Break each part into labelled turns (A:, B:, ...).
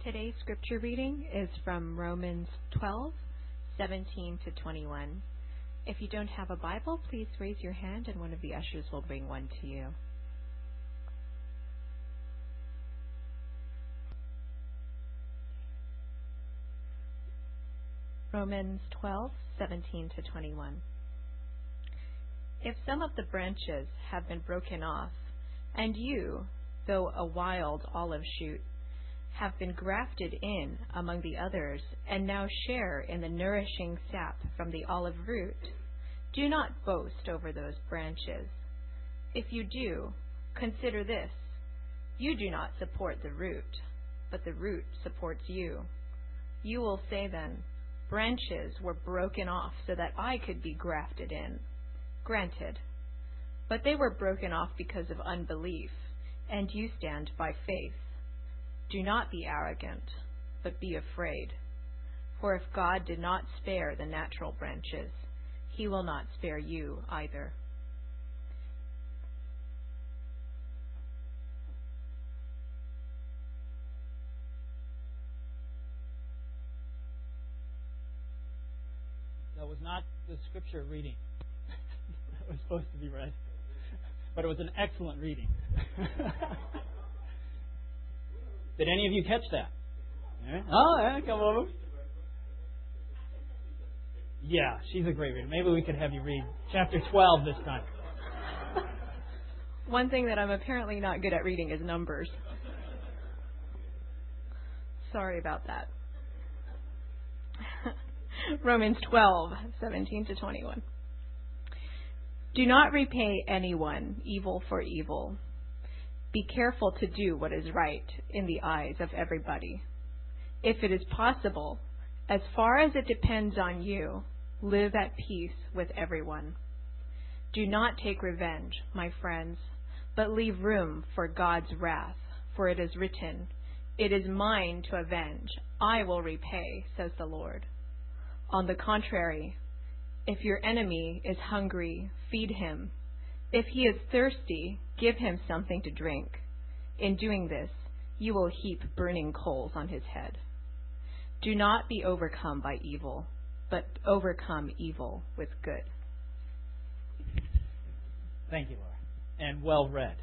A: Today's scripture reading is from Romans 12:17 to 21. If you don't have a Bible, please raise your hand and one of the ushers will bring one to you. Romans 12:17 to 21. If some of the branches have been broken off, and you, though a wild olive shoot, have been grafted in among the others, and now share in the nourishing sap from the olive root, do not boast over those branches. If you do, consider this: you do not support the root, but the root supports you. You will say then, branches were broken off so that I could be grafted in. Granted, but they were broken off because of unbelief, and you stand by faith. Do not be arrogant, but be afraid. For if God did not spare the natural branches, He will not spare you either.
B: That was not the scripture reading that was supposed to be read, but it was an excellent reading. Did any of you catch that? Oh, yeah, come over. Yeah, she's a great reader. Maybe we could have you read chapter 12 this time.
A: One thing that I'm apparently not good at reading is numbers. Sorry about that. Romans 12:17 to 21. Do not repay anyone evil for evil. Be careful to do what is right in the eyes of everybody. If it is possible, as far as it depends on you, live at peace with everyone. Do not take revenge, my friends, but leave room for God's wrath, for it is written, "It is mine to avenge, I will repay," says the Lord. On the contrary, if your enemy is hungry, feed him. If he is thirsty, give him something to drink. In doing this, you will heap burning coals on his head. Do not be overcome by evil, but overcome evil with good.
B: Thank you, Laura. And well read.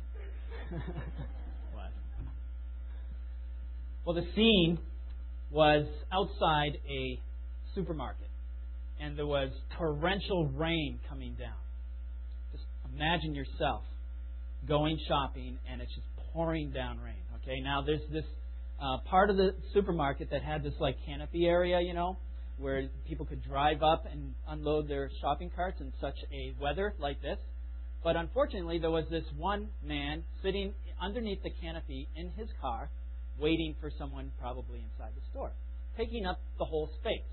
B: Well, the scene was outside a supermarket, and there was torrential rain coming down. Just imagine yourself going shopping, and it's just pouring down rain. Okay, now there's this part of the supermarket that had this like canopy area, where people could drive up and unload their shopping carts in such a weather like this. But unfortunately, there was this one man sitting underneath the canopy in his car, waiting for someone probably inside the store, taking up the whole space.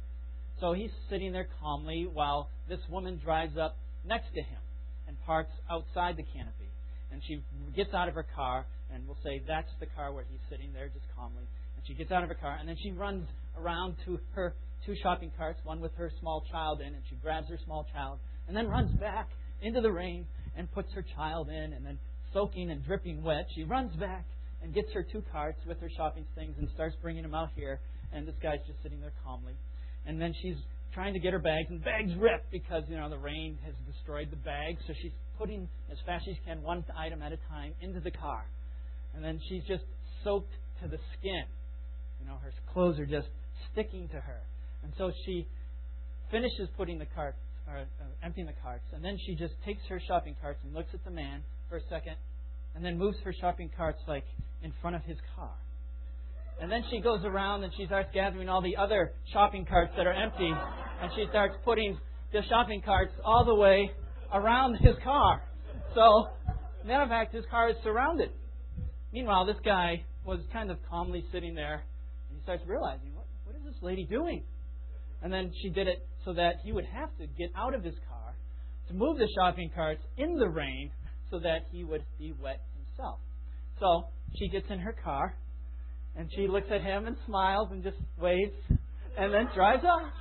B: So he's sitting there calmly while this woman drives up next to him and parks outside the canopy. And she gets out of her car, and we'll say that's the car where he's sitting there just calmly. And she gets out of her car, and then she runs around to her two shopping carts, one with her small child in, and she grabs her small child, and then runs back into the rain and puts her child in, and then soaking and dripping wet, she runs back and gets her two carts with her shopping things and starts bringing them out here. And this guy's just sitting there calmly. And then she's trying to get her bags, and bags rip because, the rain has destroyed the bags. So she's putting, as fast as she can, one item at a time into the car. And then she's just soaked to the skin. Her clothes are just sticking to her. And so she finishes putting the cart, emptying the carts, and then she just takes her shopping carts and looks at the man for a second, and then moves her shopping carts like in front of his car. And then she goes around and she starts gathering all the other shopping carts that are empty, and she starts putting the shopping carts all the way around his car. So, matter of fact, his car is surrounded. Meanwhile, this guy was kind of calmly sitting there, and he starts realizing, what is this lady doing? And then she did it so that he would have to get out of his car to move the shopping carts in the rain so that he would be wet himself. So she gets in her car, and she looks at him and smiles and just waves, and then drives off.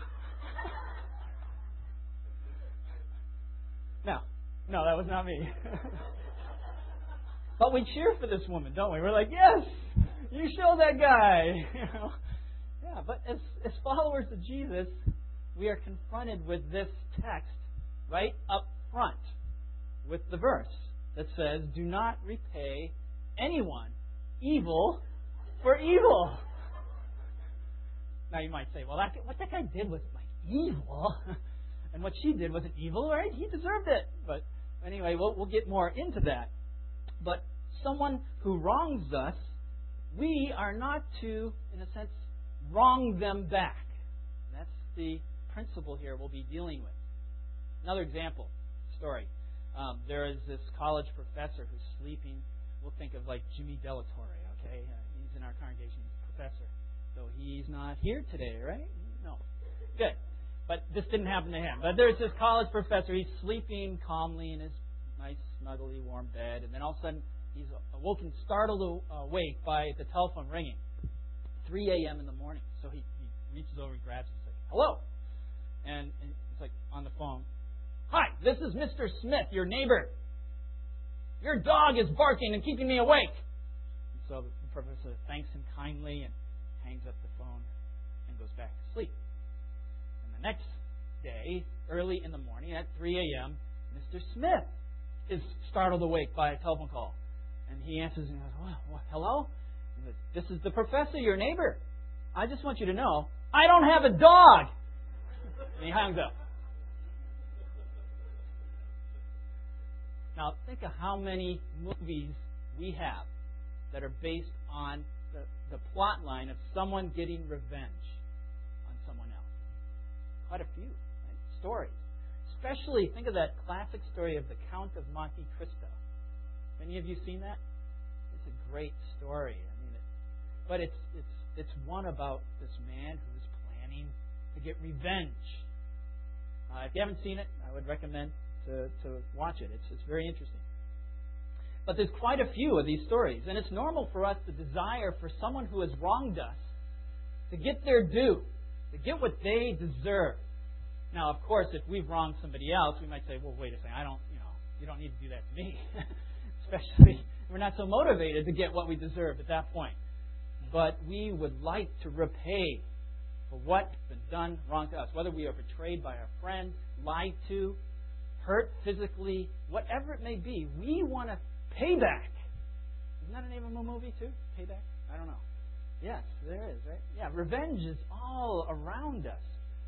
B: No, that was not me. But we cheer for this woman, don't we? We're like, yes, You show that guy. Yeah, but as followers of Jesus, we are confronted with this text right up front with the verse that says, do not repay anyone evil for evil. Now you might say, well, what that guy did was like evil, and what she did wasn't evil, right? He deserved it. But anyway, we'll get more into that. But someone who wrongs us, we are not to, in a sense, wrong them back. That's the principle here we'll be dealing with. Another example, story. There is this college professor who's sleeping. We'll think of like Jimmy Delatore, okay? He's in our congregation, he's a professor. So he's not here today, right? No. Good. But this didn't happen to him. But there's this college professor. He's sleeping calmly in his nice, snuggly, warm bed. And then all of a sudden, he's awoken, startled awake by the telephone ringing. 3 a.m. in the morning. So he reaches over and grabs it. He's like, hello. And it's like on the phone. Hi, this is Mr. Smith, your neighbor. Your dog is barking and keeping me awake. And so the professor thanks him kindly and hangs up the phone and goes back to sleep. And the next day, early in the morning at 3 a.m., Mr. Smith is startled awake by a telephone call. And he answers and goes, well, hello? He goes, this is the professor, your neighbor. I just want you to know, I don't have a dog. And he hangs up. Now, think of how many movies we have that are based on the plot line of someone getting revenge on someone else. Quite a few, right? Stories. Especially, think of that classic story of the Count of Monte Cristo. Any of you seen that? It's a great story. But it's one about this man who's planning to get revenge. If you haven't seen it, I would recommend to watch it. It's very interesting. But there's quite a few of these stories, and it's normal for us to desire for someone who has wronged us to get their due, to get what they deserve. Now, of course, if we've wronged somebody else, we might say, well, wait a second, you don't need to do that to me. Especially, we're not so motivated to get what we deserve at that point. But we would like to repay for what's been done wrong to us, whether we are betrayed by a friend, lied to, hurt physically, whatever it may be. We want to pay back. Isn't that the name of a movie too? Payback? I don't know. Yes, there is, right? Yeah, revenge is all around us.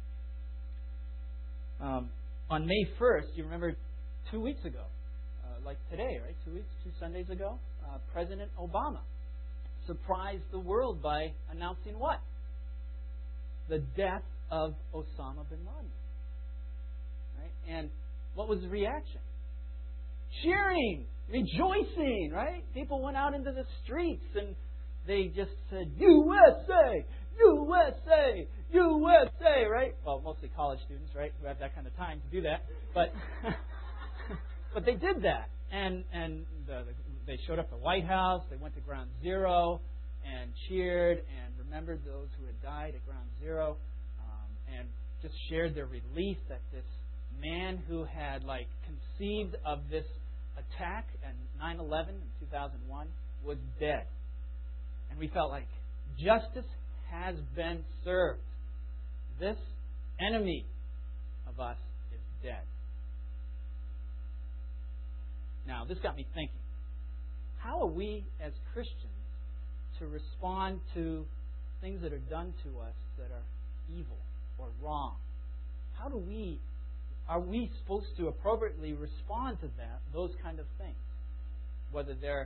B: On May 1st, you remember 2 weeks ago, like today, right? 2 Sundays ago, President Obama surprised the world by announcing what? The death of Osama bin Laden. Right? And what was the reaction? Cheering, rejoicing, right? People went out into the streets and they just said, USA! USA! USA! Right? Well, mostly college students, right? Who have that kind of time to do that. But but they did that. And they showed up at the White House. They went to Ground Zero and cheered and remembered those who had died at Ground Zero, and just shared their relief that this man who had conceived of this attack in 9/11 in 2001 was dead. And we felt like justice has been served. This enemy of us is dead. Now, this got me thinking. How are we as Christians to respond to things that are done to us that are evil or wrong? Are we supposed to appropriately respond to those kind of things? Whether they're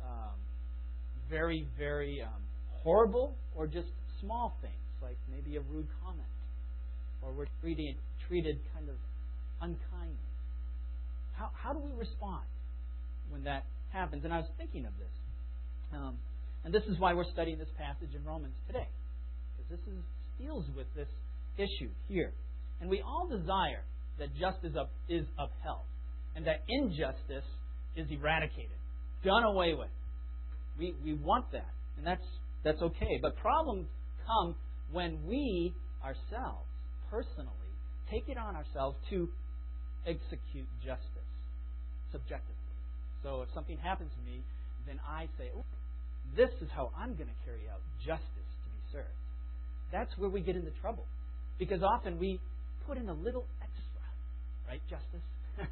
B: very, very horrible or just small things, like maybe a rude comment, or we're treated kind of unkindly. How do we respond when that happens? And I was thinking of this. And this is why we're studying this passage in Romans today. Because this deals with this issue here. And we all desire that justice is upheld. And that injustice is eradicated. Done away with. We want that. And that's okay. But problems come when we ourselves, personally, take it on ourselves to execute justice subjectively. So if something happens to me, then I say, oh, This is how I'm going to carry out justice to be served. That's where we get into trouble. Because often we put in a little extra. Right, Justice?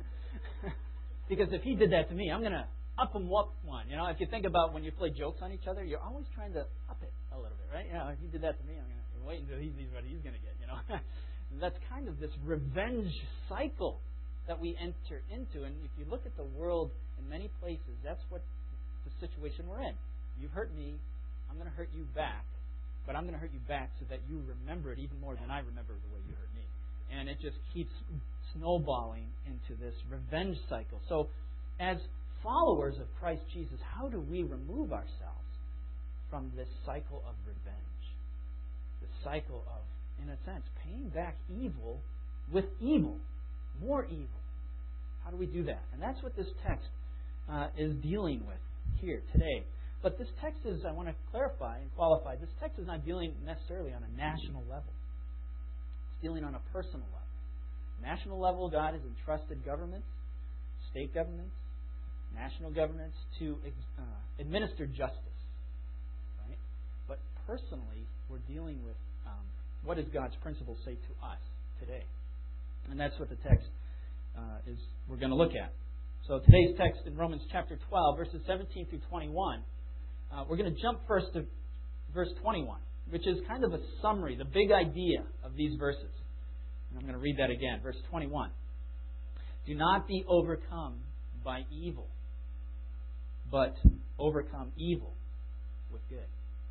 B: Because if he did that to me, I'm going to up him up one. If you think about when you play jokes on each other, you're always trying to up it a little bit, right? If he did that to me, I'm going to wait until he sees what he's going to get, That's kind of this revenge cycle that we enter into. And if you look at the world in many places, that's what the situation we're in. You've hurt me, I'm going to hurt you back, but I'm going to hurt you back so that you remember it even more than I remember the way you hurt me. And it just keeps snowballing into this revenge cycle. So as followers of Christ Jesus, how do we remove ourselves from this cycle of revenge? This cycle of, in a sense, paying back evil with evil. More evil. How do we do that? And that's what this text is dealing with here today. But this text is, I want to clarify and qualify, this text is not dealing necessarily on a national level. It's dealing on a personal level. National level, God has entrusted governments, state governments, national governments to administer justice. Right? But personally, we're dealing with what does God's principles say to us today? And that's what the text is we're going to look at. So today's text in Romans chapter 12, verses 17 through 21, we're going to jump first to verse 21, which is kind of a summary, the big idea of these verses. And I'm going to read that again. Verse 21. Do not be overcome by evil, but overcome evil with good.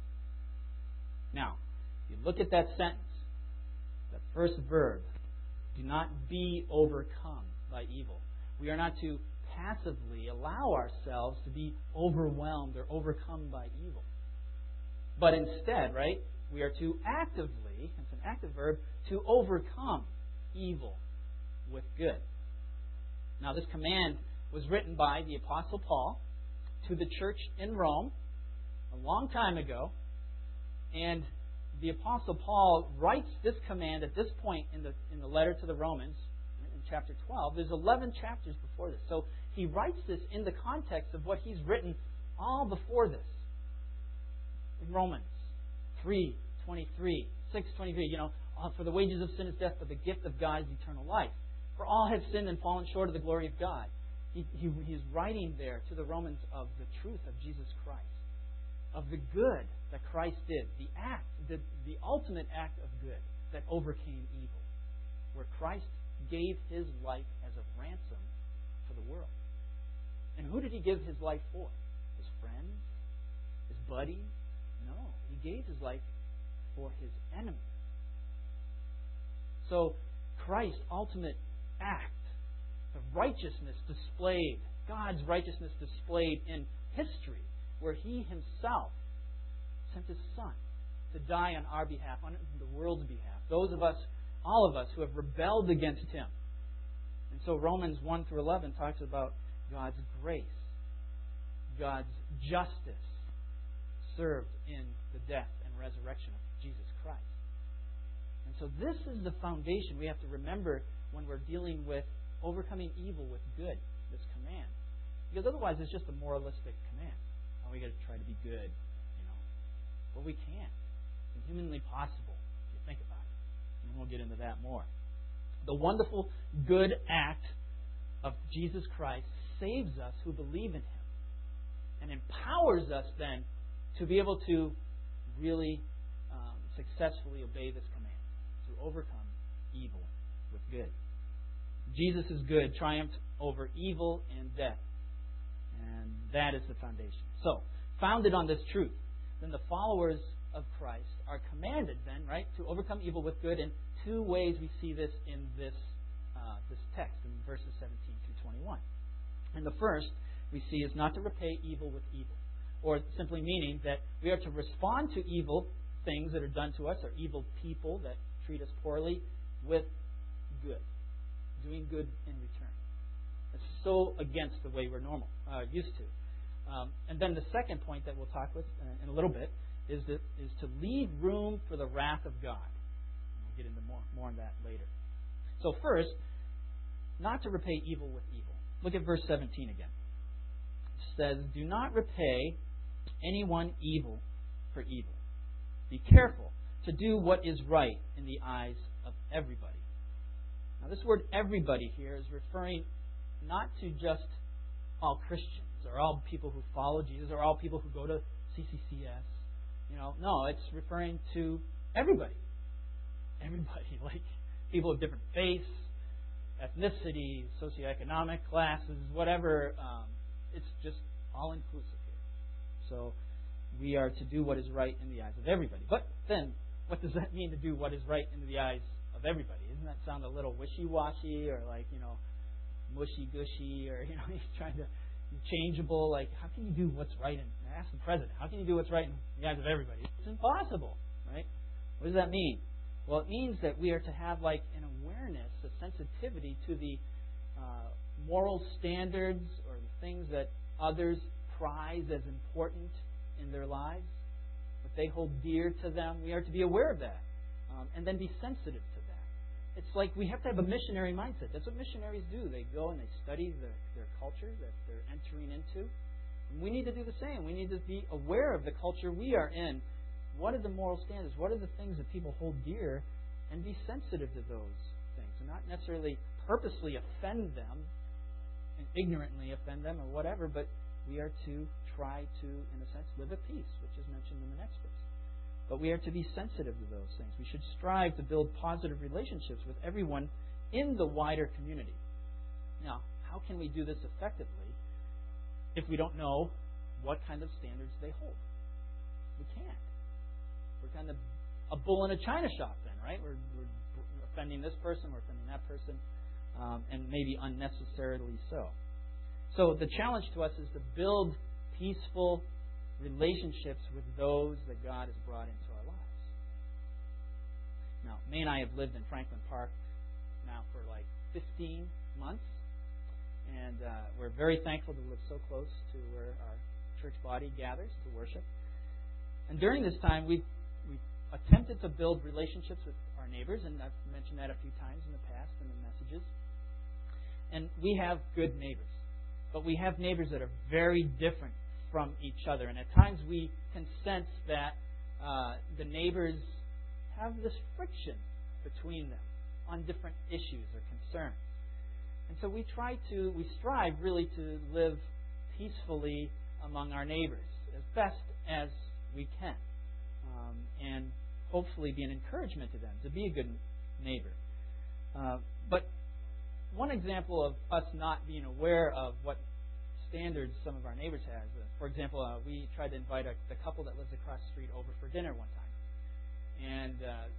B: Now, if you look at that sentence, that first verb, do not be overcome by evil. We are not to passively allow ourselves to be overwhelmed or overcome by evil. But instead, right, we are to actively, it's an active verb, to overcome evil with good. Now, this command was written by the Apostle Paul to the church in Rome a long time ago. And the Apostle Paul writes this command at this point in the letter to the Romans, in chapter 12. There's 11 chapters before this. So he writes this in the context of what he's written all before this. In Romans 3:23, 6:23, for the wages of sin is death, but the gift of God is eternal life. For all have sinned and fallen short of the glory of God. He's writing there to the Romans of the truth of Jesus Christ, of the good that Christ did, the ultimate act of good that overcame evil, where Christ gave His life as a ransom for the world. And who did He give His life for? His friends? His buddies? No. He gave His life for His enemies. So Christ's ultimate act, the righteousness displayed, God's righteousness displayed in history, where He Himself sent His Son to die on our behalf, on the world's behalf. Those of us, all of us, who have rebelled against Him. And so Romans 1 through 11 talks about God's grace, God's justice served in the death and resurrection of Jesus Christ. And so this is the foundation we have to remember when we're dealing with overcoming evil with good, this command. Because otherwise it's just a moralistic command. Oh, we got to try to be good, Well, we can't. It's humanly possible if you think about it. And we'll get into that more. The wonderful good act of Jesus Christ saves us who believe in Him and empowers us then to be able to really successfully obey this command, to overcome evil with good. Jesus' good triumphed over evil and death. And that is the foundation. So, founded on this truth, then the followers of Christ are commanded then, right, to overcome evil with good. In two ways we see this in this text, in verses 17 through 21. And the first we see is not to repay evil with evil, or simply meaning that we are to respond to evil things that are done to us, or evil people that treat us poorly, with good, doing good in return. It's so against the way we're used to. And then the second point that we'll talk with in a little bit is to leave room for the wrath of God. And we'll get into more on that later. So first, not to repay evil with evil. Look at verse 17 again. It says, do not repay anyone evil for evil. Be careful to do what is right in the eyes of everybody. Now, this word everybody here is referring not to just all Christians or all people who follow Jesus or all people who go to CCCS. No, it's referring to everybody. Everybody, like people of different faiths, ethnicity, socioeconomic classes, whatever. It's just all-inclusive here. So we are to do what is right in the eyes of everybody. But then, what does that mean to do what is right in the eyes of everybody? Doesn't that sound a little wishy-washy or like, mushy-gushy or, he's trying to be changeable? Like, how can you do what's right? And ask the president, how can you do what's right in the eyes of everybody? It's impossible, right? What does that mean? Well, it means that we are to have like an awareness, a sensitivity to the moral standards or the things that others prize as important in their lives, what they hold dear to them. We are to be aware of that and then be sensitive to that. It's like we have to have a missionary mindset. That's what missionaries do. They go and they study their culture that they're entering into. And we need to do the same. We need to be aware of the culture we are in. What are the moral standards? What are the things that people hold dear? And be sensitive to those things. And not necessarily purposely offend them and ignorantly offend them or whatever, but we are to try to, in a sense, live at peace, which is mentioned in the next verse. But we are to be sensitive to those things. We should strive to build positive relationships with everyone in the wider community. Now, how can we do this effectively if we don't know what kind of standards they hold? We can't. We're kind of a bull in a china shop then, right? We're offending this person, we're offending that person, and maybe unnecessarily so. So the challenge to us is to build peaceful relationships with those that God has brought into our lives. Now, May and I have lived in Franklin Park now for like 15 months, and we're very thankful to live so close to where our church body gathers to worship. And during this time, we've attempted to build relationships with our neighbors, and I've mentioned that a few times in the past in the messages. And we have good neighbors. But we have neighbors that are very different from each other. And at times we can sense that the neighbors have this friction between them on different issues or concerns. And so we strive really to live peacefully among our neighbors as best as we can. And hopefully be an encouragement to them, to be a good neighbor. But one example of us not being aware of what standards some of our neighbors have. For example, we tried to invite the couple that lives across the street over for dinner one time. And,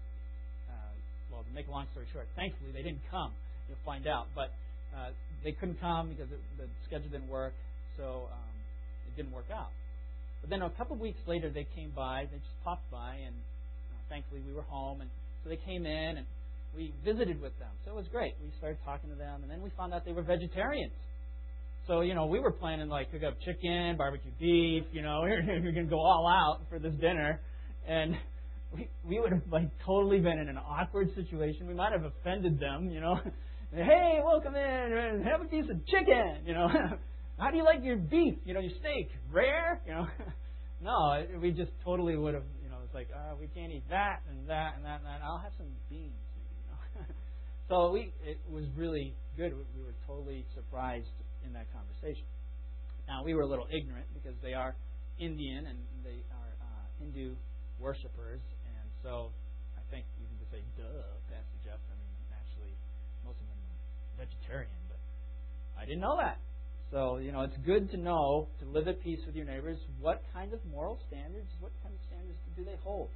B: well, to make a long story short, thankfully they didn't come. You'll find out. But they couldn't come because the schedule didn't work, so it didn't work out. But then a couple of weeks later, they came by. They just popped by, and thankfully we were home. And so they came in, and we visited with them. So it was great. We started talking to them, and then we found out they were vegetarians. So, we were planning, cook up chicken, barbecue beef, we were going to go all out for this dinner. And we would have, totally been in an awkward situation. We might have offended them, Hey, welcome in, have a piece of chicken, How do you like your beef, your steak? Rare? No, we just totally would have, it's like, we can't eat that and that and that and that. I'll have some beans, maybe, So it was really good. We were totally surprised in that conversation. Now, we were a little ignorant because they are Indian and they are Hindu worshipers, and so I think you can just say, duh, Pastor Jeff. I mean, actually, most of them are vegetarian, but I didn't know that. So, it's good to know, to live at peace with your neighbors, what kind of moral standards, what kind of standards do they hold?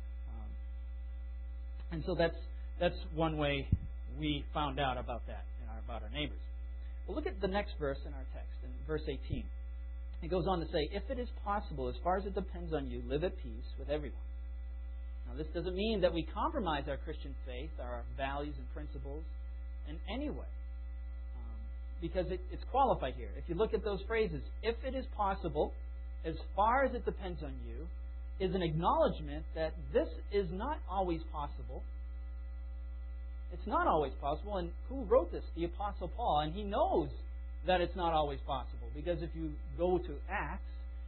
B: And so that's one way we found out about that, about our neighbors. Well, look at the next verse in our text, in verse 18. It goes on to say, if it is possible, as far as it depends on you, live at peace with everyone. Now, this doesn't mean that we compromise our Christian faith, our values and principles in any way. Because it's qualified here. If you look at those phrases, if it is possible, as far as it depends on you, is an acknowledgement that this is not always possible. It's not always possible. And who wrote this? The Apostle Paul. And he knows that it's not always possible. Because if you go to Acts,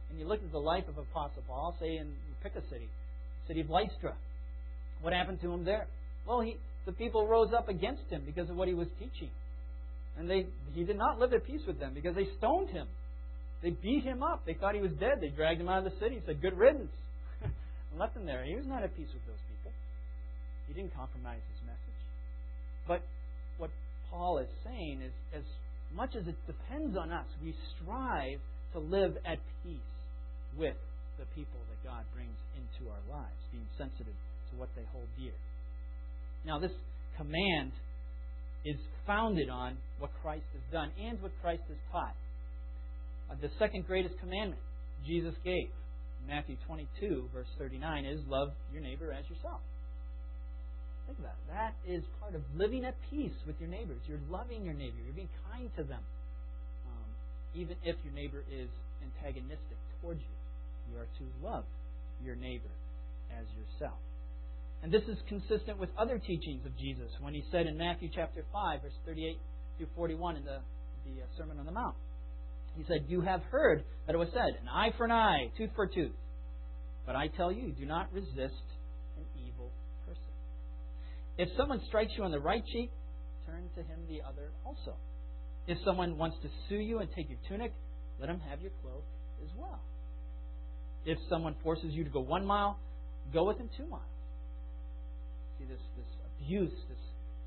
B: And you look at the life of Apostle Paul, say pick a city, the city of Lystra. What happened to him there? Well, the people rose up against him because of what he was teaching. And he did not live at peace with them because they stoned him. They beat him up. They thought he was dead. They dragged him out of the city and said, good riddance. And left him there. He was not at peace with those people. He didn't compromise his message. But what Paul is saying is, as much as it depends on us, we strive to live at peace with the people that God brings into our lives, being sensitive to what they hold dear. Now, this command is founded on what Christ has done and what Christ has taught. The second greatest commandment Jesus gave, Matthew 22, verse 39, is love your neighbor as yourself. Think about it. That is part of living at peace with your neighbors. You're loving your neighbor. You're being kind to them. Even if your neighbor is antagonistic towards you. You are to love your neighbor as yourself. And this is consistent with other teachings of Jesus when he said in Matthew chapter 5, verse 38 through 41 in the Sermon on the Mount. He said, you have heard that it was said, an eye for an eye, tooth for a tooth. But I tell you, do not resist an evil person. If someone strikes you on the right cheek, turn to him the other also. If someone wants to sue you and take your tunic, let him have your cloak as well. If someone forces you to go 1 mile, go with him 2 miles. See, this abuse, this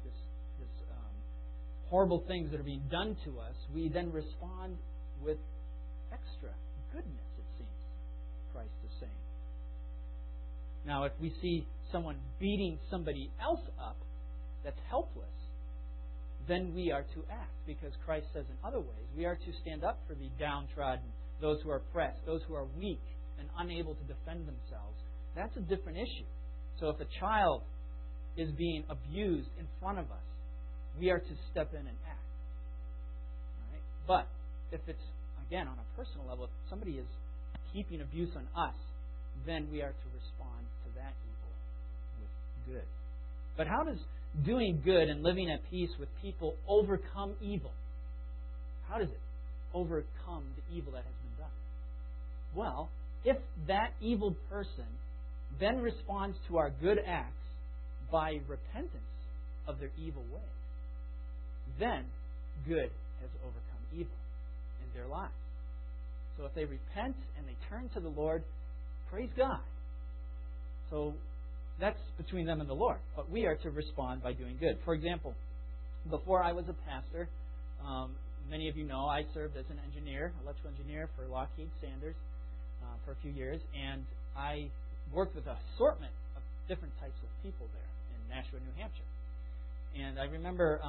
B: horrible things that are being done to us, we then respond with extra goodness, it seems, Christ is saying. Now, if we see someone beating somebody else up that's helpless, then we are to act, because Christ says in other ways, we are to stand up for the downtrodden, those who are oppressed, those who are weak and unable to defend themselves. That's a different issue. So if a child is being abused in front of us, we are to step in and act. All right? But if it's, again, on a personal level, if somebody is heaping abuse on us, then we are to respond to that evil with good. But how does doing good and living at peace with people overcome evil? How does it overcome the evil that has been done? Well, if that evil person then responds to our good acts by repentance of their evil ways, then good has overcome evil in their lives. So if they repent and they turn to the Lord, praise God. So that's between them and the Lord. But we are to respond by doing good. For example, before I was a pastor, many of you know I served as an engineer, electrical engineer for Lockheed Sanders for a few years, and I worked with an assortment of different types of people there in Nashua, New Hampshire. And I remember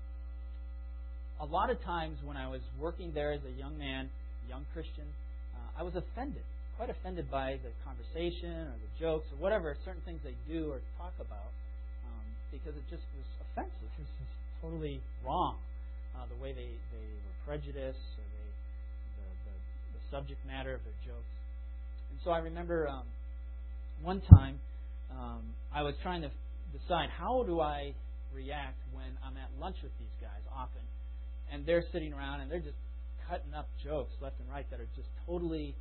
B: a lot of times when I was working there as a young man, young Christian, I was offended, quite offended by the conversation or the jokes or whatever, certain things they do or talk about, because it just was offensive. It was totally wrong, the way they were prejudiced or the subject matter of their jokes. And so I remember one time I was trying to decide, how do I react when I'm at lunch with these guys often, and they're sitting around and they're just cutting up jokes left and right that are just totally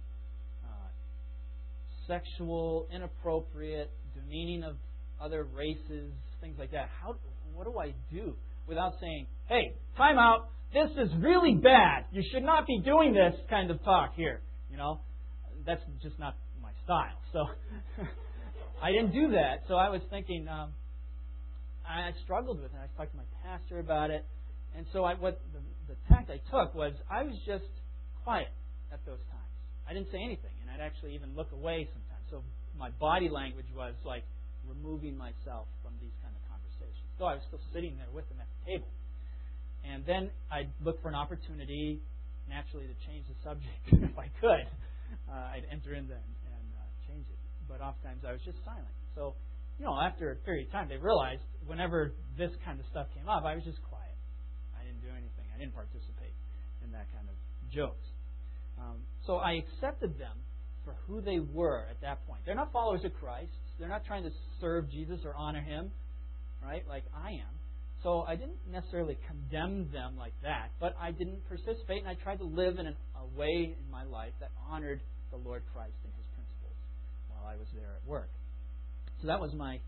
B: sexual, inappropriate, demeaning of other races, things like that. What do I do without saying, hey, time out, this is really bad, you should not be doing this kind of talk here. You know, that's just not my style. So I didn't do that. So I was thinking, I struggled with it. I talked to my pastor about it. And so the tact I took was I was just quiet at those times. I didn't say anything, and I'd actually even look away sometimes. So my body language was like removing myself from these kind of conversations. So I was still sitting there with them at the table. And then I'd look for an opportunity, naturally, to change the subject if I could. I'd enter in then and change it. But oftentimes I was just silent. So, after a period of time, they realized whenever this kind of stuff came up, I was just quiet. I didn't do anything. I didn't participate in that kind of jokes. So I accepted them for who they were at that point. They're not followers of Christ. They're not trying to serve Jesus or honor Him, right, like I am. So I didn't necessarily condemn them like that, but I didn't participate, and I tried to live in a way in my life that honored the Lord Christ and His principles while I was there at work. So that was my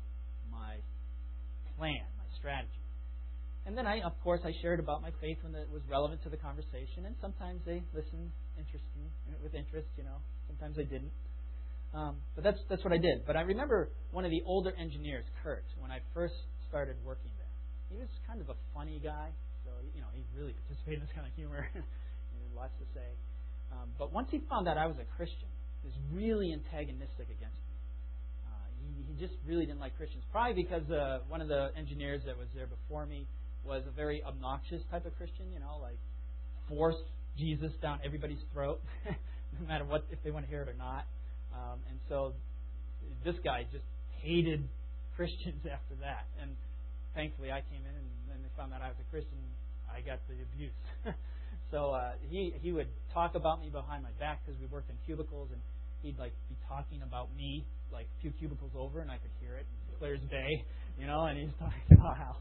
B: plan, my strategy. And then I shared about my faith when it was relevant to the conversation, and sometimes they listened with interest, Sometimes they didn't. But that's what I did. But I remember one of the older engineers, Kurt, when I first started working there. He was kind of a funny guy, so he really participated in this kind of humor. He had lots to say. But once he found out I was a Christian, he was really antagonistic against me. He just really didn't like Christians. Probably because one of the engineers that was there before me was a very obnoxious type of Christian, like forced Jesus down everybody's throat, no matter if they want to hear it or not. And so this guy just hated Christians after that. And thankfully I came in, and then they found out I was a Christian. I got the abuse. So he would talk about me behind my back because we worked in cubicles, and he'd be talking about me a few cubicles over, and I could hear it clear as day, and he's talking about how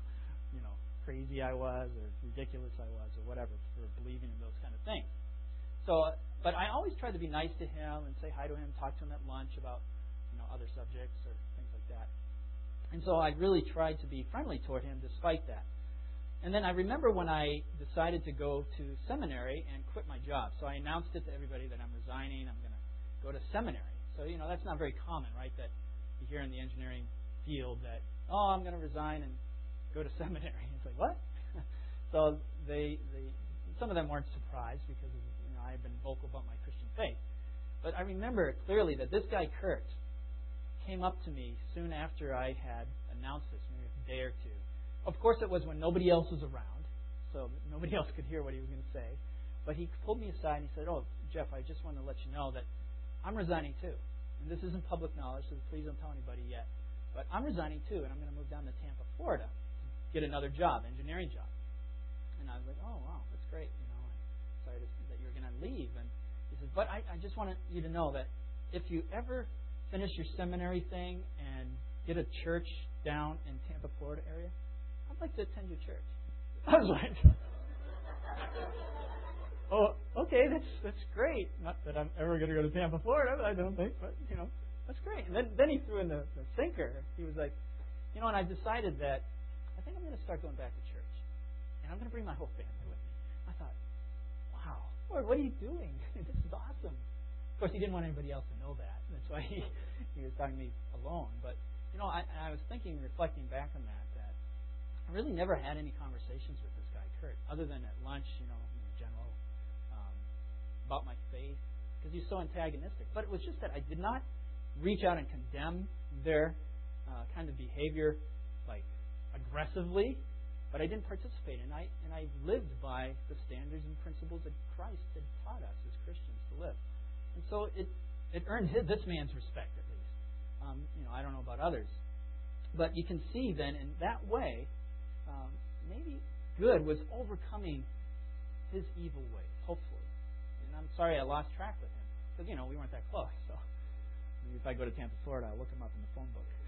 B: crazy I was or ridiculous I was or whatever for believing in those kind of things. So, but I always tried to be nice to him and say hi to him, talk to him at lunch about other subjects or things like that. And so I really tried to be friendly toward him despite that. And then I remember when I decided to go to seminary and quit my job. So I announced it to everybody that I'm resigning. I'm going to go to seminary. So, that's not very common, right? That you hear in the engineering field that, I'm going to resign and go to seminary. It's like, what? So some of them weren't surprised because I had been vocal about my Christian faith. But I remember clearly that this guy, Kurt, came up to me soon after I had announced this, maybe a day or two. Of course, it was when nobody else was around, so nobody else could hear what he was going to say. But he pulled me aside and he said, Jeff, I just want to let you know that I'm resigning too. And this isn't public knowledge, so please don't tell anybody yet. But I'm resigning too, and I'm going to move down to Tampa, Florida, to get another job, engineering job. And I was like, oh, wow, that's great. I'm sorry that you're going to leave. And he says, but I just want you to know that if you ever finish your seminary thing and get a church down in Tampa, Florida area, I'd like to attend your church. I was like, oh, okay, that's great. Not that I'm ever going to go to Tampa, Florida, I don't think, but, that's great. And then he threw in the sinker. He was like, and I've decided that I think I'm going to start going back to church. And I'm going to bring my whole family with me. I thought, wow, Lord, what are you doing? This is awesome. Of course, he didn't want anybody else to know that. That's why he was talking to me alone. But, I was thinking, reflecting back on that I really never had any conversations with this guy, Kurt, other than at lunch, in general, about my faith, because he's so antagonistic. But it was just that I did not reach out and condemn their kind of behavior, aggressively, but I didn't participate, and I lived by the standards and principles that Christ had taught us as Christians to live. And so it earned this man's respect, at least. I don't know about others. But you can see then, in that way, maybe good was overcoming his evil ways, hopefully. And I'm sorry I lost track with him, because, we weren't that close. So maybe if I go to Tampa, Florida, I'll look him up in the phone book.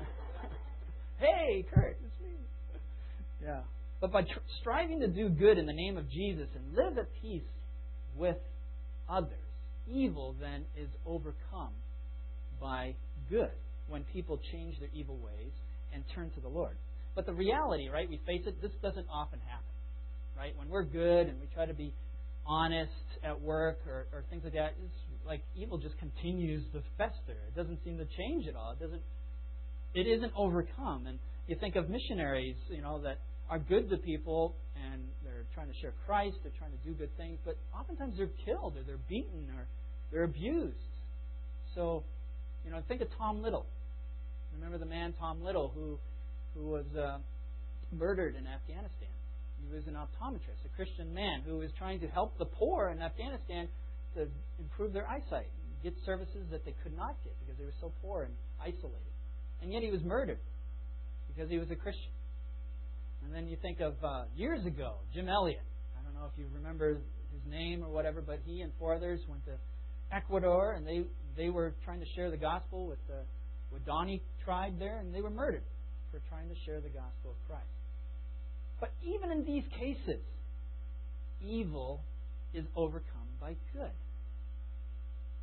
B: Hey, Kurt, it's me. Yeah. But by striving to do good in the name of Jesus and live at peace with others, evil then is overcome by good when people change their evil ways and turn to the Lord. But the reality, right, we face it, this doesn't often happen. Right? When we're good and we try to be honest at work or things like that, it's like evil just continues to fester. It doesn't seem to change at all. It isn't overcome. And you think of missionaries, that are good to people and they're trying to share Christ, they're trying to do good things, but oftentimes they're killed or they're beaten or they're abused. So, think of Tom Little. Remember the man Tom Little who was murdered in Afghanistan. He was an optometrist, a Christian man who was trying to help the poor in Afghanistan to improve their eyesight and get services that they could not get because they were so poor and isolated. And yet he was murdered because he was a Christian. And then you think of years ago, Jim Elliot. I don't know if you remember his name or whatever, but he and 4 others went to Ecuador, and they were trying to share the gospel with the Wadani tribe there, and they were murdered for trying to share the gospel of Christ. But even in these cases, evil is overcome by good.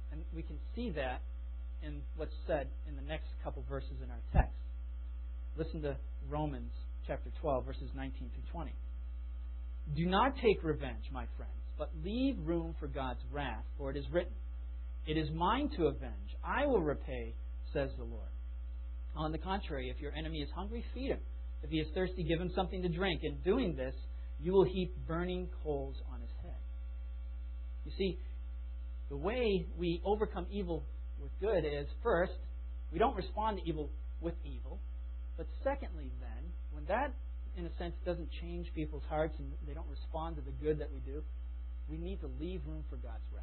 B: And we can see that in what's said in the next couple verses in our text. Listen to Romans chapter 12, verses 19 through 20. Do not take revenge, my friends, but leave room for God's wrath, for it is written, "It is mine to avenge. I will repay, says the Lord." On the contrary, if your enemy is hungry, feed him. If he is thirsty, give him something to drink. In doing this, you will heap burning coals on his head. You see, the way we overcome evil with good is, first, we don't respond to evil with evil. But secondly, then, when that, in a sense, doesn't change people's hearts and they don't respond to the good that we do, we need to leave room for God's wrath.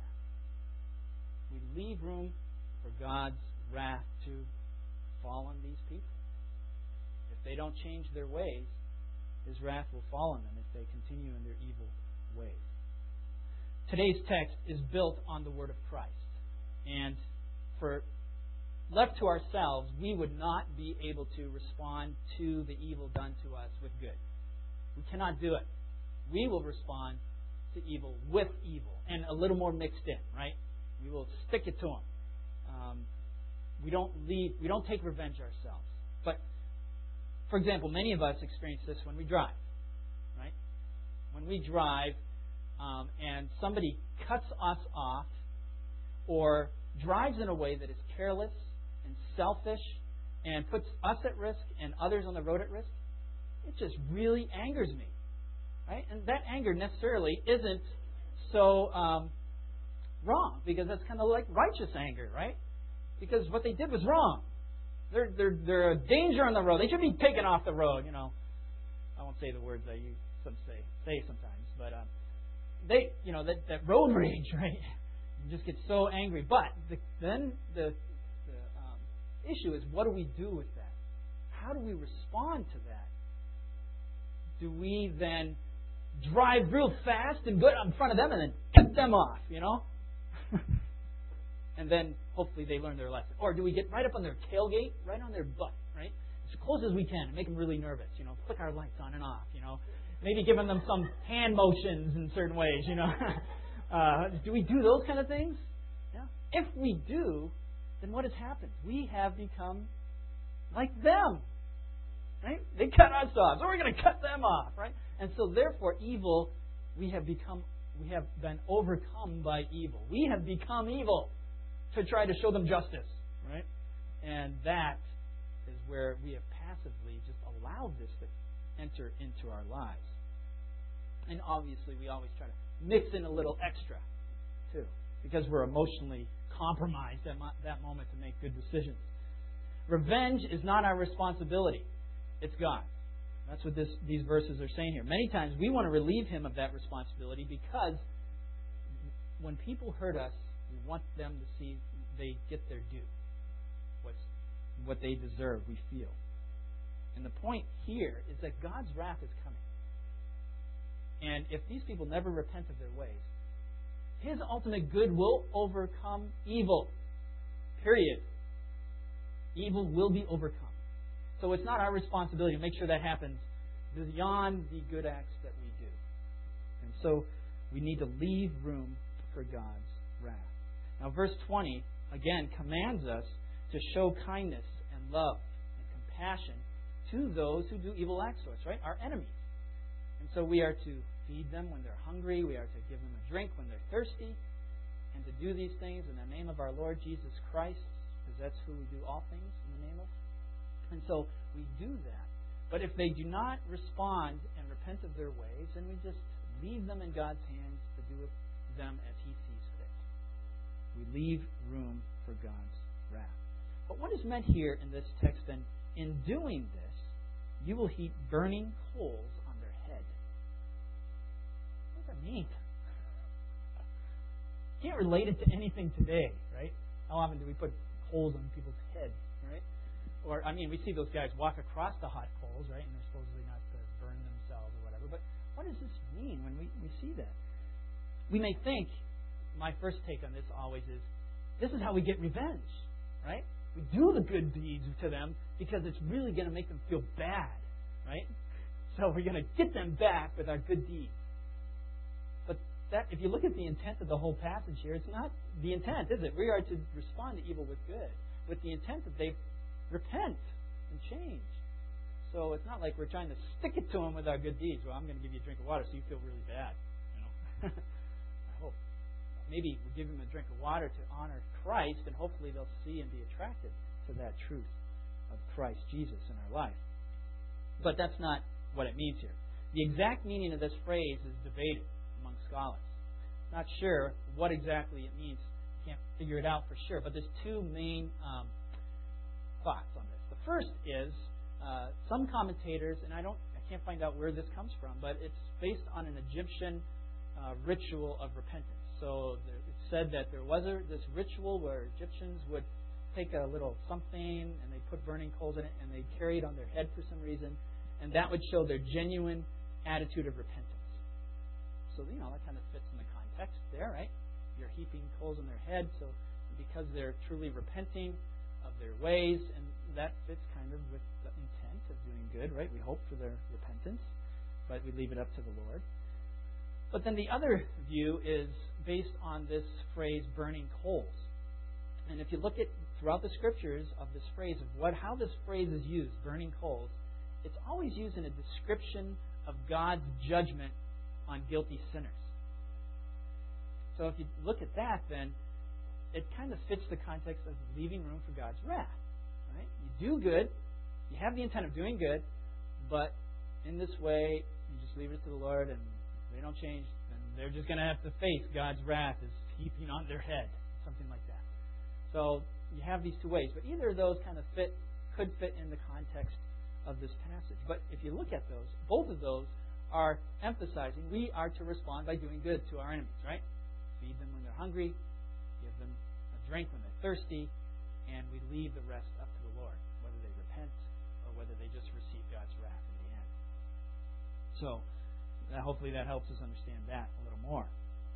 B: We leave room for God's wrath to fall on these people. If they don't change their ways, His wrath will fall on them if they continue in their evil ways. Today's text is built on the Word of Christ. And for left to ourselves, we would not be able to respond to the evil done to us with good. We cannot do it. We will respond to evil with evil and a little more mixed in, right? We will stick it to them. We don't take revenge ourselves. But, for example, many of us experience this when we drive, right? When we drive and somebody cuts us off or drives in a way that is careless and selfish and puts us at risk and others on the road at risk, it just really angers me, right? And that anger necessarily isn't so wrong, because that's kind of like righteous anger, right? Because what they did was wrong. They're a danger on the road. They should be taken off the road. You know, I won't say the words that you say sometimes, but that road rage, right? You just get so angry. But then the issue is, what do we do with that? How do we respond to that? Do we then drive real fast and go in front of them and then cut them off, you know? And then hopefully they learn their lesson. Or do we get right up on their tailgate, right on their butt, right? As close as we can and make them really nervous, you know, flick our lights on and off, you know. Maybe giving them some hand motions in certain ways, you know. Do we do those kind of things? Yeah. If we do, then what has happened? We have become like them, right? They cut us off, so we're going to cut them off, right? And so therefore, evil, we have been overcome by evil. We have become evil to try to show them justice, right? And that is where we have passively just allowed this to enter into our lives. And obviously, we always try to mix in a little extra, too, because we're emotionally compromised at that moment to make good decisions. Revenge is not our responsibility. It's God's. That's what these verses are saying here. Many times we want to relieve Him of that responsibility, because when people hurt us, we want them to see they get their due. What they deserve, we feel. And the point here is that God's wrath is coming. And if these people never repent of their ways, His ultimate good will overcome evil. Period. Evil will be overcome. So it's not our responsibility to make sure that happens beyond the good acts that we do. And so we need to leave room for God's wrath. Now, verse 20, again, commands us to show kindness and love and compassion to those who do evil acts to us, right? Our enemies. And so we are to feed them when they're hungry. We are to give them a drink when they're thirsty. And to do these things in the name of our Lord Jesus Christ, because that's who we do all things in the name of. And so we do that. But if they do not respond and repent of their ways, then we just leave them in God's hands to do with them as He sees fit. We leave room for God's wrath. But what is meant here in this text then? In doing this, you will heap burning coals on their head. What does that mean? Can't relate it to anything today, right? How often do we put coals on people's heads, right? Or, we see those guys walk across the hot coals, right? And they're supposedly not to burn themselves or whatever. But what does this mean when we see that? We may think, my first take on this always is, this is how we get revenge, right? We do the good deeds to them because it's really going to make them feel bad, right? So we're going to get them back with our good deeds. But that if you look at the intent of the whole passage here, it's not the intent, is it? We are to respond to evil with good, with the intent that they repent and change. So it's not like we're trying to stick it to them with our good deeds. Well, I'm going to give you a drink of water so you feel really bad. I hope. Maybe we'll give them a drink of water to honor Christ, and hopefully they'll see and be attracted to that truth of Christ Jesus in our life. But that's not what it means here. The exact meaning of this phrase is debated among scholars. Not sure what exactly it means. Can't figure it out for sure. But there's two main thoughts on this. The first is some commentators, and I can't find out where this comes from, but it's based on an Egyptian ritual of repentance. So it said that there was this ritual where Egyptians would take a little something and they put burning coals in it and they'd carry it on their head for some reason, and that would show their genuine attitude of repentance. So, that kind of fits in the context there, right? You're heaping coals on their head, so because they're truly repenting of their ways, and that fits kind of with the intent of doing good, right? We hope for their repentance, but we leave it up to the Lord. But then the other view is based on this phrase, burning coals. And if you look at throughout the scriptures of this phrase, how this phrase is used, burning coals, it's always used in a description of God's judgment on guilty sinners. So if you look at that, then it kind of fits the context of leaving room for God's wrath. Right? You do good, you have the intent of doing good, but in this way, you just leave it to the Lord, and if they don't change, then they're just going to have to face God's wrath as heaping on their head, something like that. So you have these two ways, but either of those kind of could fit in the context of this passage. But if you look at those, both of those are emphasizing we are to respond by doing good to our enemies, right? Feed them when they're hungry, give them a drink when they're thirsty, and we leave the rest up to the Lord, whether they repent or whether they just receive God's wrath in the end. So hopefully that helps us understand that a little more.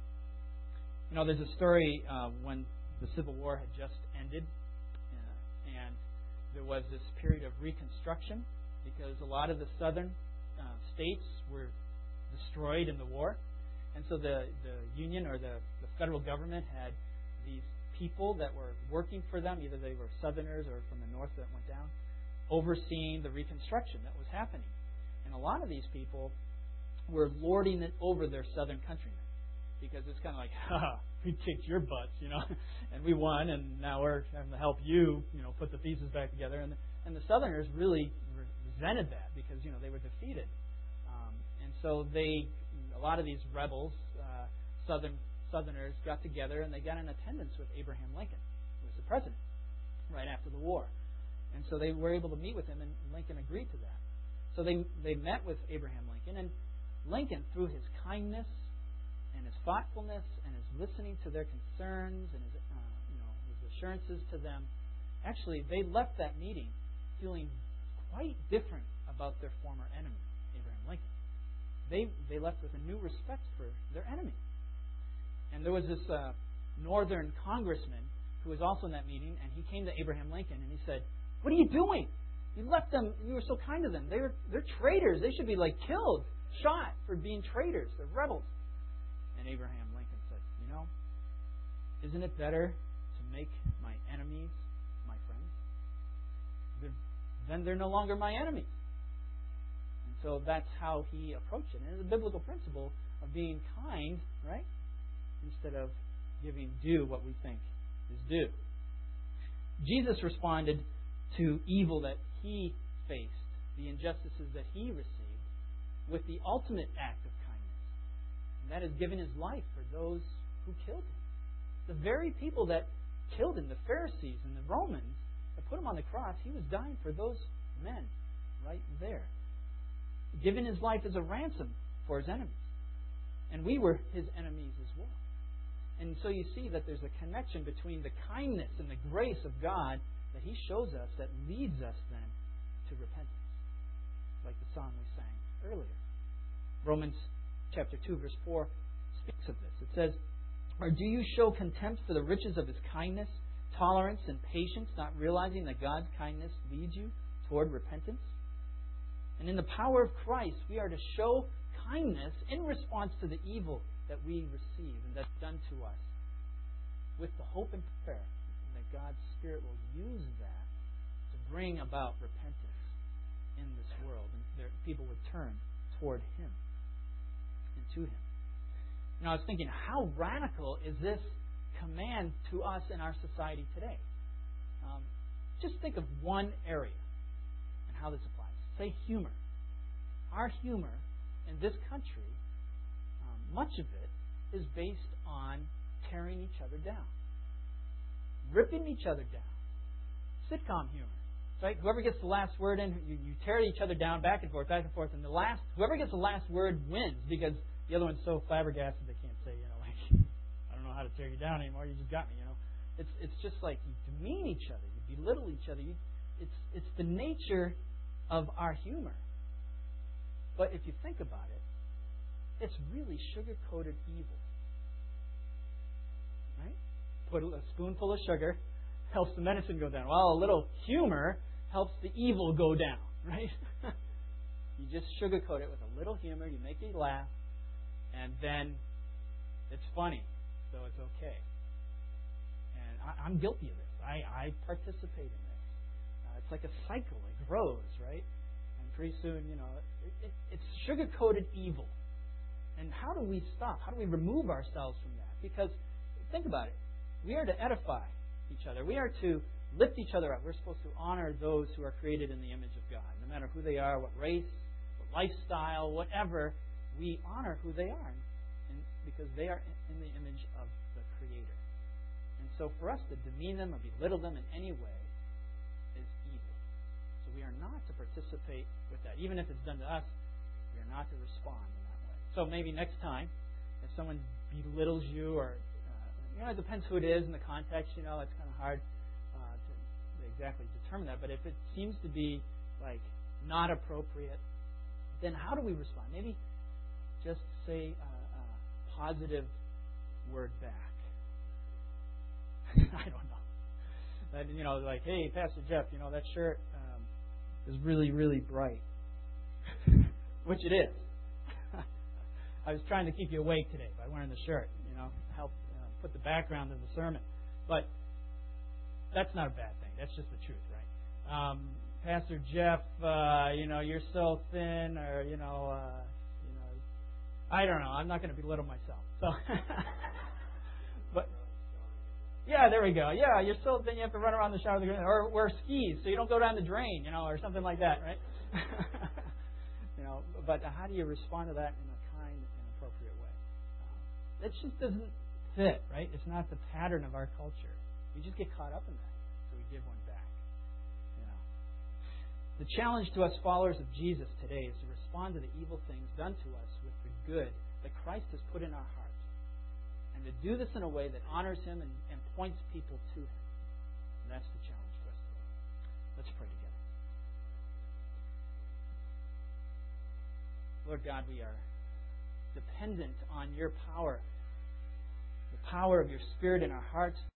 B: There's a story when the Civil War had just ended, and there was this period of reconstruction because a lot of the southern states were destroyed in the war. And so the Union or the federal government had these people that were working for them, either they were Southerners or from the north that went down, overseeing the reconstruction that was happening. And a lot of these people were lording it over their southern countrymen because it's kind of like, we kicked your butts, and we won, and now we're having to help you, put the pieces back together. And the Southerners really resented that because, they were defeated. And so a lot of these rebels, Southerners, got together and they got in attendance with Abraham Lincoln, who was the president right after the war. And so they were able to meet with him, and Lincoln agreed to that. So they met with Abraham Lincoln, and Lincoln, through his kindness and his thoughtfulness and his listening to their concerns and his assurances to them, actually they left that meeting feeling quite different about their former enemy, Abraham Lincoln. They left with a new respect for their enemy. And there was this northern congressman who was also in that meeting, and he came to Abraham Lincoln and he said, "What are you doing? You left them. You were so kind to them. They're traitors. They should be killed, shot for being traitors. They're rebels." And Abraham Lincoln said, "Isn't it better to make my enemies my friends? Then they're no longer my enemies." And so that's how he approached it. And it's a biblical principle of being kind, right? Instead of giving due what we think is due. Jesus responded to evil that he faced, the injustices that he received, with the ultimate act of kindness. And that is giving his life for those who killed him. The very people that killed him, the Pharisees and the Romans, that put him on the cross, he was dying for those men right there. Giving his life as a ransom for his enemies. And we were his enemies as well. And so you see that there's a connection between the kindness and the grace of God that he shows us that leads us then to repentance. Like the song we sang earlier. Romans chapter 2 verse 4 speaks of this. It says, "Or do you show contempt for the riches of his kindness, tolerance, and patience, not realizing that God's kindness leads you toward repentance?" And in the power of Christ, we are to show kindness in response to the evil that we receive and that's done to us, with the hope and prayer that God's Spirit will use that to bring about repentance in this world, and people would turn toward Him and to Him. I was thinking, how radical is this command to us in our society today? Just think of one area and how this applies. Say humor. Our humor in this country, much of it is based on tearing each other down, ripping each other down. Sitcom humor, right? Whoever gets the last word in, you tear each other down back and forth, and whoever gets the last word wins, because the other one's so flabbergasted they can't say, I don't know how to tear you down anymore. You just got me, It's just like you demean each other, you belittle each other. It's the nature of our humor. But if you think about it, it's really sugar-coated evil. Right? Put a spoonful of sugar, helps the medicine go down. Well, a little humor helps the evil go down. Right? You just sugarcoat it with a little humor. You make it laugh. And then it's funny. So it's okay. And I'm guilty of this. I participate in this. It's like a cycle. It grows, right? And pretty soon, it's sugar-coated evil. And how do we stop? How do we remove ourselves from that? Because, think about it. We are to edify each other. We are to lift each other up. We're supposed to honor those who are created in the image of God. No matter who they are, what race, what lifestyle, whatever, we honor who they are. And because they are in the image of the Creator. And so for us to demean them or belittle them in any way is evil. So we are not to participate with that. Even if it's done to us, we are not to respond in that way. So maybe next time, if someone belittles you, or it depends who it is in the context. It's kind of hard to exactly determine that. But if it seems to be like not appropriate, then how do we respond? Maybe just say a positive word back. I don't know. Like, hey, Pastor Jeff, that shirt is really, really bright. Which it is. I was trying to keep you awake today by wearing the shirt, help put the background in the sermon. But that's not a bad thing. That's just the truth, right? Pastor Jeff, you're so thin, or, I don't know. I'm not going to belittle myself. So, but, yeah, there we go. Yeah, you're so thin you have to run around the shower or wear skis so you don't go down the drain, or something like that, right? But how do you respond to that in a kind and appropriate way? It just doesn't fit, right? It's not the pattern of our culture. We just get caught up in that, so we give one back. The challenge to us followers of Jesus today is to respond to the evil things done to us with the good that Christ has put in our hearts, and to do this in a way that honors Him and points people to Him. And that's the challenge to us today. Let's pray together. Lord God, we are dependent on Your power, the power of Your Spirit in our hearts.